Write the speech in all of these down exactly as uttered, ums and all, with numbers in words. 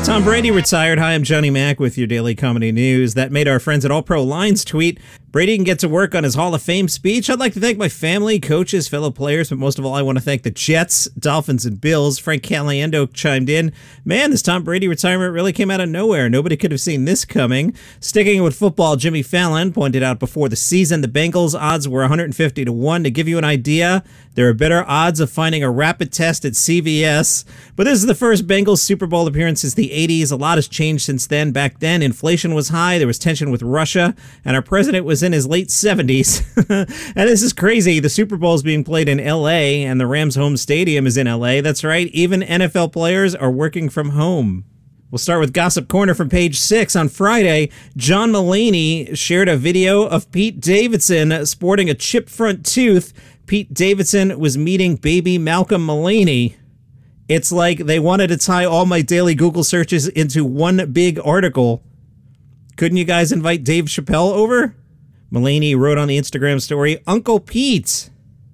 Tom Brady retired. Hi, I'm Johnny Mack with your daily comedy news. That made our friends at All Pro Lines tweet, Brady can get to work on his Hall of Fame speech. I'd like to thank my family, coaches, fellow players, but most of all, I want to thank the Jets, Dolphins, and Bills. Frank Caliendo chimed in, man, this Tom Brady retirement really came out of nowhere. Nobody could have seen this coming. Sticking with football, Jimmy Fallon pointed out before the season, the Bengals odds were one hundred fifty to one. To give you an idea, there are better odds of finding a rapid test at C V S. But this is the first Bengals Super Bowl appearance since the eighties. A lot has changed since then. Back then, inflation was high, there was tension with Russia, and our president was in his late seventies. And this is crazy. The Super Bowl is being played in L A, and the Rams' home stadium is in L A. That's right, even N F L players are working from home. We'll start with Gossip Corner from page six. On Friday, John Mulaney shared a video of Pete Davidson sporting a chipped front tooth. Pete Davidson was meeting baby Malcolm Mulaney. It's like they wanted to tie all my daily Google searches into one big article. Couldn't you guys invite Dave Chappelle over? Mulaney wrote on the Instagram story, Uncle Pete.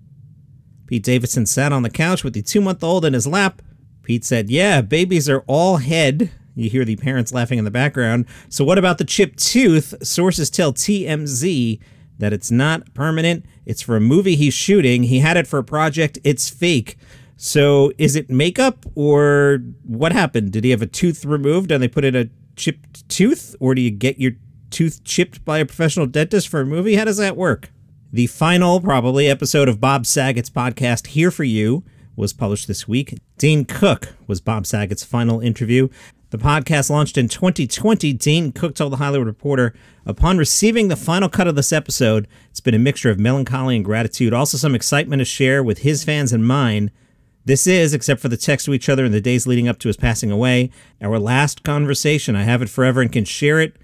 Pete Davidson sat on the couch with the two-month-old in his lap. Pete said, yeah, babies are all head. You hear the parents laughing in the background. So what about the chipped tooth? Sources tell T M Z that it's not permanent. It's for a movie he's shooting. He had it for a project. It's fake. So is it makeup or what happened? Did he have a tooth removed and they put in a chipped tooth? Or do you get your tooth chipped by a professional dentist for a movie? How does that work? The final, probably, episode of Bob Saget's podcast, Here For You, was published this week. Dane Cook was Bob Saget's final interview. The podcast launched in twenty twenty. Dane Cook told The Hollywood Reporter, upon receiving the final cut of this episode, it's been a mixture of melancholy and gratitude, also some excitement to share with his fans and mine. This is, except for the text to each other in the days leading up to his passing away, our last conversation. I have it forever and can share it.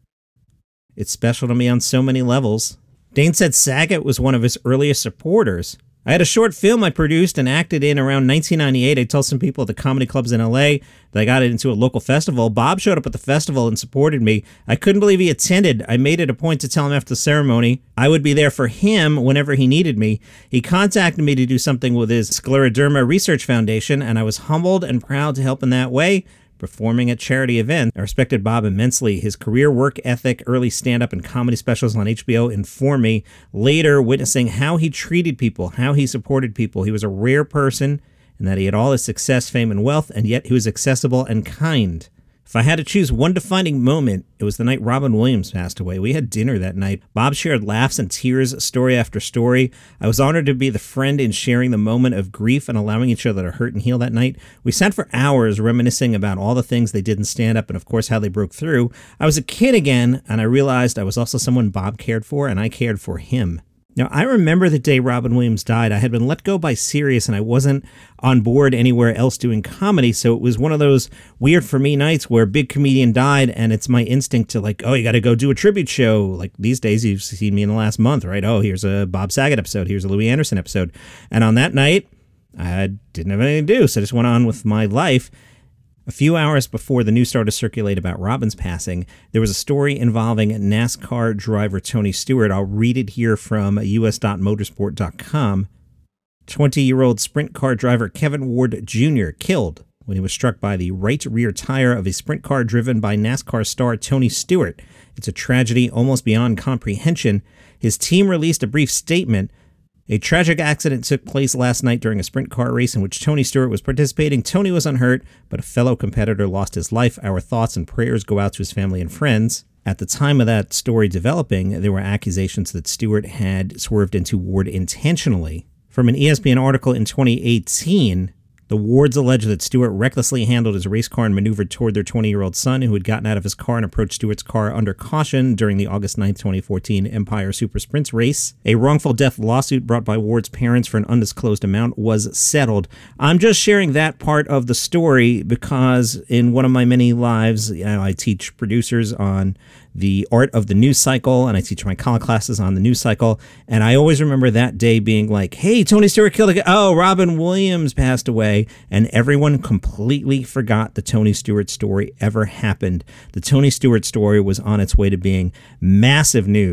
It's special to me on so many levels. Dane said Saget was one of his earliest supporters. I had a short film I produced and acted in around nineteen ninety-eight. I told some people at the comedy clubs in L A that I got it into a local festival. Bob showed up at the festival and supported me. I couldn't believe he attended. I made it a point to tell him after the ceremony I would be there for him whenever he needed me. He contacted me to do something with his Scleroderma Research Foundation, and I was humbled and proud to help in that way. Performing at charity events. I respected Bob immensely. His career, work ethic, early stand-up and comedy specials on H B O informed me. Later, witnessing how he treated people, how he supported people. He was a rare person in that he had all his success, fame, and wealth, and yet he was accessible and kind. If I had to choose one defining moment, it was the night Robin Williams passed away. We had dinner that night. Bob shared laughs and tears, story after story. I was honored to be the friend in sharing the moment of grief and allowing each other to hurt and heal that night. We sat for hours reminiscing about all the things they did in stand-up and, of course, how they broke through. I was a kid again, and I realized I was also someone Bob cared for, and I cared for him. Now, I remember the day Robin Williams died. I had been let go by Sirius, and I wasn't on board anywhere else doing comedy, so it was one of those weird for me nights where a big comedian died, and it's my instinct to like, oh, you got to go do a tribute show. Like these days, you've seen me in the last month, right? Oh, here's a Bob Saget episode. Here's a Louis Anderson episode. And on that night, I didn't have anything to do, so I just went on with my life. A few hours before the news started to circulate about Robin's passing, there was a story involving NASCAR driver Tony Stewart. I'll read it here from U S dot motorsport dot com. twenty-year-old sprint car driver Kevin Ward Junior killed when he was struck by the right rear tire of a sprint car driven by NASCAR star Tony Stewart. It's a tragedy almost beyond comprehension. His team released a brief statement. A tragic accident took place last night during a sprint car race in which Tony Stewart was participating. Tony was unhurt, but a fellow competitor lost his life. Our thoughts and prayers go out to his family and friends. At the time of that story developing, there were accusations that Stewart had swerved into Ward intentionally. From an E S P N article in twenty eighteen, the Wards alleged that Stewart recklessly handled his race car and maneuvered toward their twenty-year-old son, who had gotten out of his car and approached Stewart's car under caution during the August ninth, twenty fourteen Empire Super Sprints race. A wrongful death lawsuit brought by Ward's parents for an undisclosed amount was settled. I'm just sharing that part of the story because in one of my many lives, you know, I teach producers on the art of the news cycle, and I teach my college classes on the news cycle, and I always remember that day being like, hey, Tony Stewart killed a guy. Oh, Robin Williams passed away, and everyone completely forgot the Tony Stewart story ever happened. The Tony Stewart story was on its way to being massive news,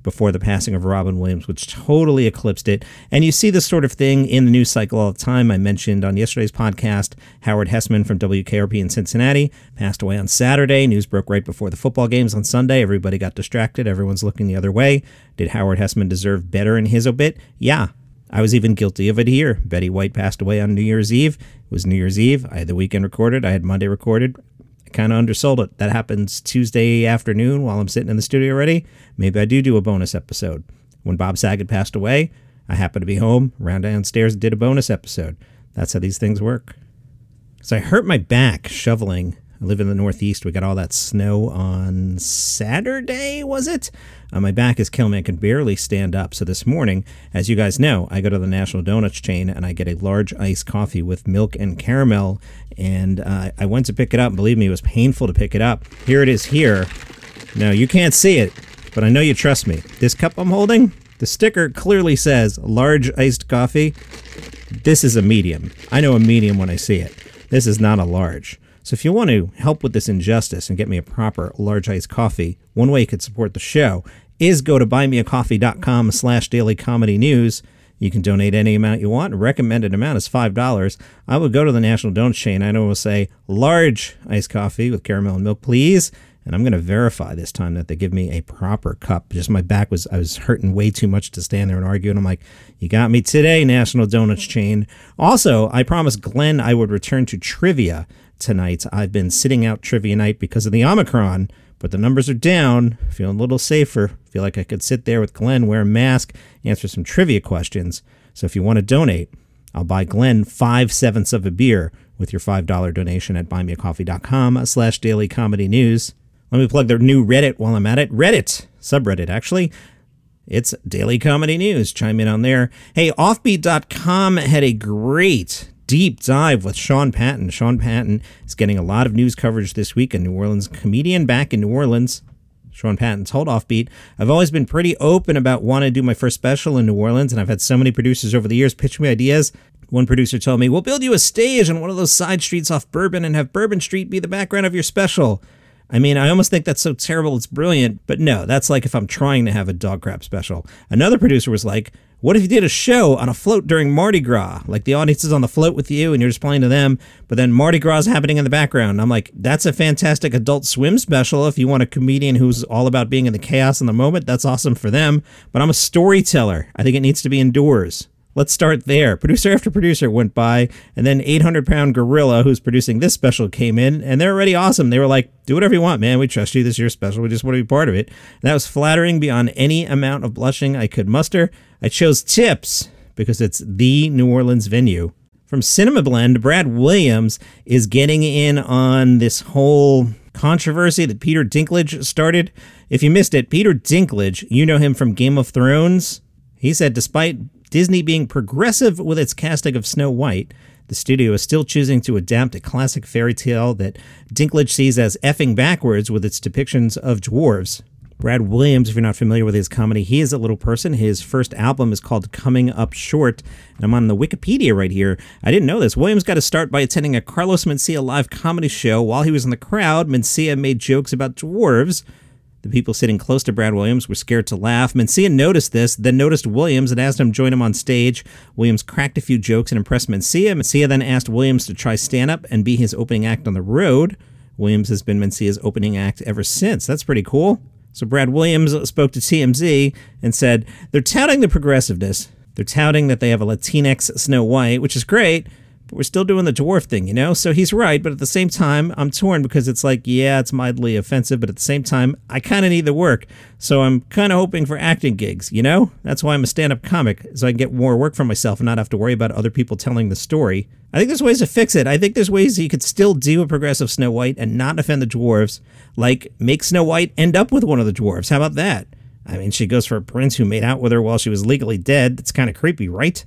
before the passing of Robin Williams, which totally eclipsed it. And you see this sort of thing in the news cycle all the time. I mentioned on yesterday's podcast, Howard Hessman from W K R P in Cincinnati passed away on Saturday. News broke right before the football games on Sunday. Everybody got distracted. Everyone's looking the other way. Did Howard Hessman deserve better in his obit? Yeah. I was even guilty of it here. Betty White passed away on New Year's Eve. It was New Year's Eve. I had the weekend recorded. I had Monday recorded. I kind of undersold it. That happens Tuesday afternoon while I'm sitting in the studio already. Maybe I do do a bonus episode. When Bob Saget passed away, I happened to be home, ran downstairs and did a bonus episode. That's how these things work. So I hurt my back shoveling. I live in the Northeast. We got all that snow on Saturday, was it? Uh, my back is killing me. I can barely stand up. So this morning, as you guys know, I go to the National Donuts chain and I get a large iced coffee with milk and caramel. And uh, I went to pick it up. And believe me, it was painful to pick it up. Here it is here. Now, you can't see it, but I know you trust me. This cup I'm holding, the sticker clearly says large iced coffee. This is a medium. I know a medium when I see it. This is not a large. So if you want to help with this injustice and get me a proper large iced coffee, one way you could support the show is go to buymeacoffee.com slash daily comedy news. You can donate any amount you want. Recommended amount is five dollars. I would go to the National Donuts chain. I know it will say large iced coffee with caramel and milk, please. And I'm going to verify this time that they give me a proper cup. Just my back was, I was hurting way too much to stand there and argue. And I'm like, you got me today, National Donuts chain. Also, I promised Glenn I would return to trivia tonight. I've been sitting out trivia night because of the Omicron, but the numbers are down. Feeling a little safer. Feel like I could sit there with Glenn, wear a mask, answer some trivia questions. So if you want to donate, I'll buy Glenn five-sevenths of a beer with your five dollars donation at buymeacoffee.com slash daily comedy news. Let me plug their new Reddit while I'm at it. Reddit, subreddit actually. It's Daily Comedy News. Chime in on there. Hey, offbeat dot com had a great deep dive with Sean Patton. Sean Patton is getting a lot of news coverage this week. A New Orleans comedian back in New Orleans. Sean Patton told Offbeat, I've always been pretty open about wanting to do my first special in New Orleans, and I've had so many producers over the years pitch me ideas. One producer told me, we'll build you a stage on one of those side streets off Bourbon and have Bourbon Street be the background of your special. I mean, I almost think that's so terrible it's brilliant, but no, that's like if I'm trying to have a dog crap special. Another producer was like, what if you did a show on a float during Mardi Gras? Like the audience is on the float with you and you're just playing to them, but then Mardi Gras is happening in the background. I'm like, that's a fantastic Adult Swim special. If you want a comedian who's all about being in the chaos in the moment, that's awesome for them. But I'm a storyteller. I think it needs to be indoors. Let's start there. Producer after producer went by, and then eight hundred pound Gorilla, who's producing this special, came in, and they're already awesome. They were like, do whatever you want, man. We trust you. This is your special. We just want to be part of it. And that was flattering beyond any amount of blushing I could muster. I chose Tips because it's the New Orleans venue. From Cinema Blend, Brad Williams is getting in on this whole controversy that Peter Dinklage started. If you missed it, Peter Dinklage, you know him from Game of Thrones. He said despite Disney being progressive with its casting of Snow White, the studio is still choosing to adapt a classic fairy tale that Dinklage sees as effing backwards with its depictions of dwarves. Brad Williams, if you're not familiar with his comedy, he is a little person. His first album is called Coming Up Short, and I'm on the Wikipedia right here. I didn't know this. Williams got to start by attending a Carlos Mencia live comedy show. While he was in the crowd, Mencia made jokes about dwarves. The people sitting close to Brad Williams were scared to laugh. Mencia noticed this, then noticed Williams and asked him to join him on stage. Williams cracked a few jokes and impressed Mencia. Mencia then asked Williams to try stand-up and be his opening act on the road. Williams has been Mencia's opening act ever since. That's pretty cool. So Brad Williams spoke to T M Z and said, they're touting the progressiveness. They're touting that they have a Latinx Snow White, which is great, but we're still doing the dwarf thing, you know? So he's right, but at the same time, I'm torn because it's like, yeah, it's mildly offensive, but at the same time, I kind of need the work. So I'm kind of hoping for acting gigs, you know? That's why I'm a stand-up comic, so I can get more work for myself and not have to worry about other people telling the story. I think there's ways to fix it. I think there's ways you could still do a progressive Snow White and not offend the dwarves, like make Snow White end up with one of the dwarves. How about that? I mean, she goes for a prince who made out with her while she was legally dead. That's kind of creepy, right?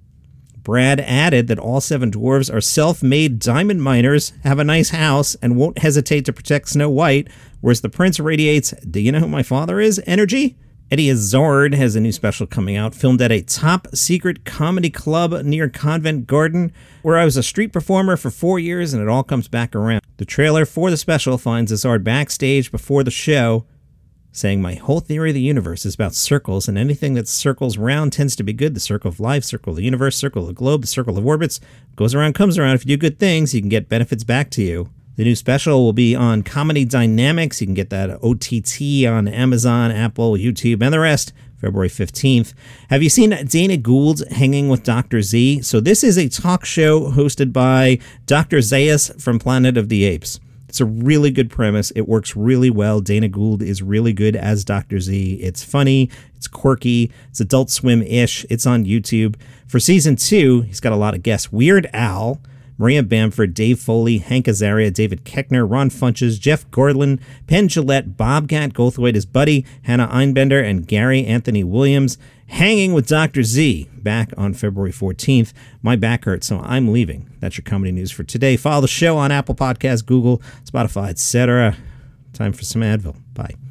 Brad added that all seven dwarves are self-made diamond miners, have a nice house, and won't hesitate to protect Snow White, whereas the prince radiates, do you know who my father is, energy? Eddie Izzard has a new special coming out, filmed at a top-secret comedy club near Convent Garden, where I was a street performer for four years and it all comes back around. The trailer for the special finds Izzard backstage before the show. saying my whole theory of the universe is about circles, and anything that circles round tends to be good. The circle of life, circle of the universe, circle of the globe, the circle of orbits. Goes around, comes around. If you do good things, you can get benefits back to you. The new special will be on comedy dynamics. You can get that O T T on Amazon, Apple, YouTube, and the rest. February fifteenth. Have you seen Dana Gould hanging with Doctor Z? So this is a talk show hosted by Doctor Zaius from Planet of the Apes. It's a really good premise. It works really well. Dana Gould is really good as Doctor Z. It's funny. It's quirky. It's Adult Swim-ish. It's on YouTube. For season two, he's got a lot of guests. Weird Al, Maria Bamford, Dave Foley, Hank Azaria, David Koechner, Ron Funches, Jeff Gordon, Penn Jillette, Bobcat Goldthwait, his buddy, Hannah Einbender, and Gary Anthony Williams, hanging with Doctor Z, back on February fourteenth. My back hurts, so I'm leaving. That's your comedy news for today. Follow the show on Apple Podcasts, Google, Spotify, et cetera. Time for some Advil. Bye.